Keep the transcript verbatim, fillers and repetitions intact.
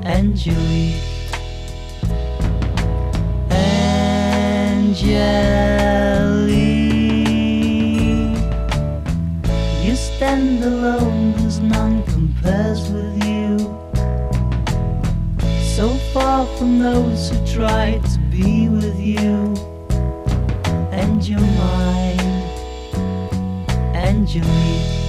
Angelique, Angelique, you stand alone, there's none compares with you. So far from those who try to be with you. And you're mine, Angelique.